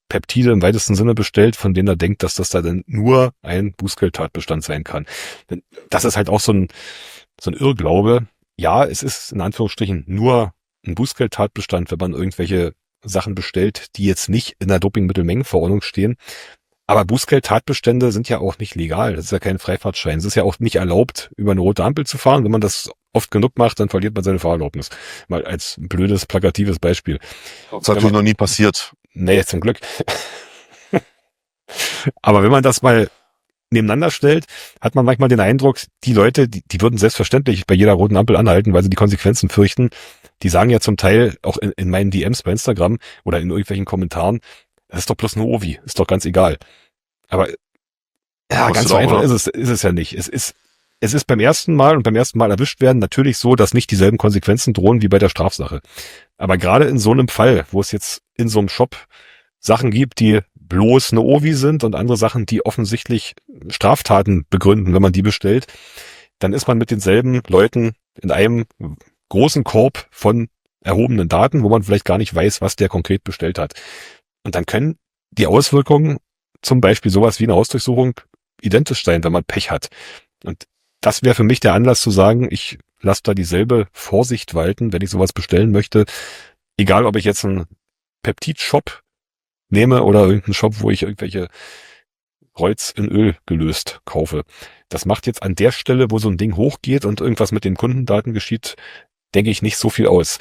Peptide im weitesten Sinne bestellt, von denen er denkt, dass das da dann nur ein Bußgeldtatbestand sein kann. Das ist halt auch so ein, so ein Irrglaube. Ja, es ist in Anführungsstrichen nur ein Bußgeldtatbestand, wenn man irgendwelche Sachen bestellt, die jetzt nicht in der Dopingmittelmengenverordnung stehen. Aber Bußgeldtatbestände sind ja auch nicht legal. Das ist ja kein Freifahrtschein. Es ist ja auch nicht erlaubt, über eine rote Ampel zu fahren. Wenn man das oft genug macht, dann verliert man seine Fahrerlaubnis. Mal als blödes, plakatives Beispiel. Das ist natürlich noch nie passiert. Nee, zum Glück. Aber wenn man das mal nebeneinander stellt, hat man manchmal den Eindruck, die Leute, die, die würden selbstverständlich bei jeder roten Ampel anhalten, weil sie die Konsequenzen fürchten. Die sagen ja zum Teil auch in, in meinen D Ms bei Instagram oder in irgendwelchen Kommentaren, das ist doch bloß eine Ovi, ist doch ganz egal. Aber ja, ganz so einfach ist es, ist es ja nicht. Es ist, es ist beim ersten Mal und beim ersten Mal erwischt werden natürlich so, dass nicht dieselben Konsequenzen drohen wie bei der Strafsache. Aber gerade in so einem Fall, wo es jetzt in so einem Shop Sachen gibt, die bloß eine Ovi sind und andere Sachen, die offensichtlich Straftaten begründen, wenn man die bestellt, dann ist man mit denselben Leuten in einem großen Korb von erhobenen Daten, wo man vielleicht gar nicht weiß, was der konkret bestellt hat. Und dann können die Auswirkungen, zum Beispiel sowas wie eine Hausdurchsuchung, identisch sein, wenn man Pech hat. Und das wäre für mich der Anlass zu sagen, ich lasse da dieselbe Vorsicht walten, wenn ich sowas bestellen möchte. Egal, ob ich jetzt einen Peptid-Shop nehme oder irgendeinen Shop, wo ich irgendwelche Kreuz in Öl gelöst kaufe. Das macht jetzt an der Stelle, wo so ein Ding hochgeht und irgendwas mit den Kundendaten geschieht, denke ich, nicht so viel aus.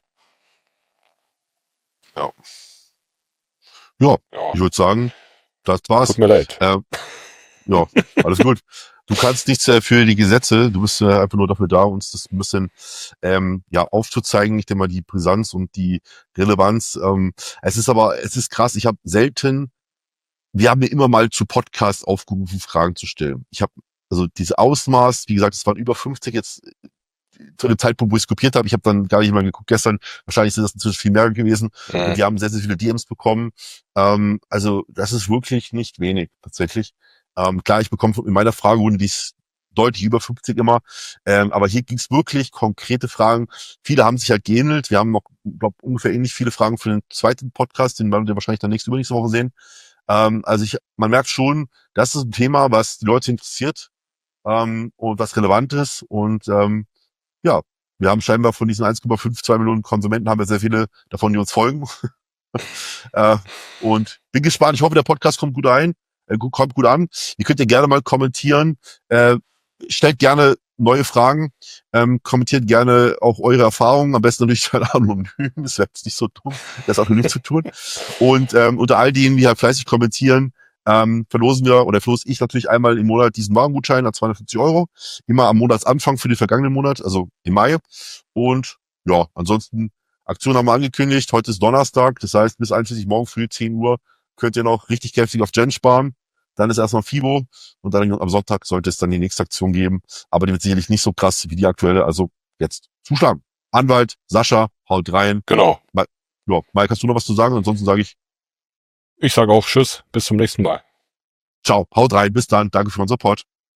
Ja. Ja, ja. Ich würde sagen, das war's. Tut mir leid. Äh, ja, alles gut. Du kannst nichts äh, für die Gesetze, du bist äh, einfach nur dafür da, uns das ein bisschen ähm, ja aufzuzeigen, nicht immer die Brisanz und die Relevanz. Ähm, es ist aber, es ist krass, ich habe selten, wir haben mir immer mal zu Podcasts aufgerufen, Fragen zu stellen. Ich habe, also diese Ausmaß, wie gesagt, es waren über fünfzig jetzt zu dem Zeitpunkt, wo ich es kopiert habe. Ich habe dann gar nicht mal geguckt gestern, wahrscheinlich sind das inzwischen viel mehr gewesen. Mhm. Und die haben sehr, sehr viele D Ms bekommen. Ähm, also das ist wirklich nicht wenig, tatsächlich. Ähm, klar, ich bekomme in meiner Fragerunde, die ist deutlich über fünfzig immer, ähm, aber hier ging es wirklich konkrete Fragen. Viele haben sich halt geähnelt. Wir haben noch, glaube ungefähr ähnlich viele Fragen für den zweiten Podcast, den werden wir wahrscheinlich dann nächste, übernächste Woche sehen. Ähm, also ich, man merkt schon, das ist ein Thema, was die Leute interessiert ähm, und was relevant ist. Und ähm, ja, wir haben scheinbar von diesen eins Komma fünfundzwanzig Millionen Konsumenten haben wir sehr viele davon, die uns folgen. äh, und bin gespannt. Ich hoffe, der Podcast kommt gut ein. Kommt gut an. Ihr könnt ja gerne mal kommentieren. Äh, stellt gerne neue Fragen. Ähm, kommentiert gerne auch eure Erfahrungen. Am besten natürlich anonym. Das wäre jetzt nicht so dumm, das anonym zu tun. Und ähm, unter all denen, die halt fleißig kommentieren, ähm, verlosen wir, oder verlose ich natürlich einmal im Monat diesen Warengutschein an zweihundertfünfzig Euro. Immer am Monatsanfang für den vergangenen Monat, also im Mai. Und ja, ansonsten, Aktion haben wir angekündigt. Heute ist Donnerstag. Das heißt, bis einschließlich morgen früh zehn Uhr könnt ihr noch richtig kräftig auf Gen sparen. Dann ist erstmal FIBO und dann am Sonntag sollte es dann die nächste Aktion geben. Aber die wird sicherlich nicht so krass wie die aktuelle. Also jetzt zuschlagen. Anwalt, Sascha, haut rein. Genau. Ma- ja, Mike, hast du noch was zu sagen? Ansonsten sage ich, Ich sage auch Tschüss, bis zum nächsten Mal. ciao, haut rein, bis dann. Danke für euren Support.